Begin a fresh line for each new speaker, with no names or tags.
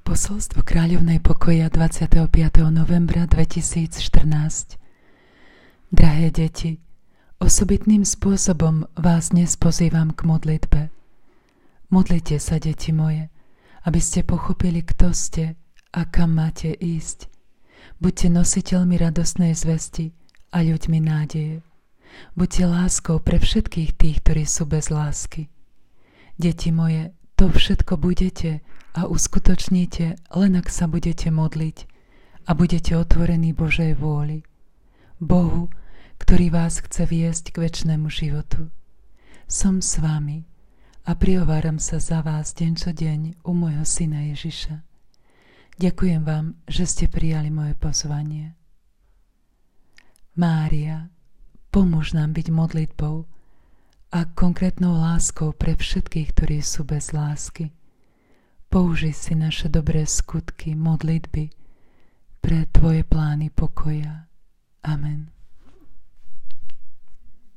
Posolstvo Kráľovnej pokoja 25. novembra 2014. Drahé deti, osobitným spôsobom vás dnes pozývam k modlitbe. Modlite sa, deti moje, aby ste pochopili, kto ste a kam máte ísť. Buďte nositeľmi radostnej zvesti a ľuďmi nádeje. Buďte láskou pre všetkých tých, ktorí sú bez lásky. Deti moje, to všetko budete a uskutočníte, len ak sa budete modliť a budete otvorení Božej vôli. Bohu, ktorý vás chce viesť k večnému životu. Som s vami a prihováram sa za vás deň čo deň u môjho syna Ježiša. Ďakujem vám, že ste prijali moje pozvanie. Mária, pomôž nám byť modlitbou a konkrétnou láskou pre všetkých, ktorí sú bez lásky. Použij si naše dobré skutky, modlitby pre Tvoje plány pokoja. Amen.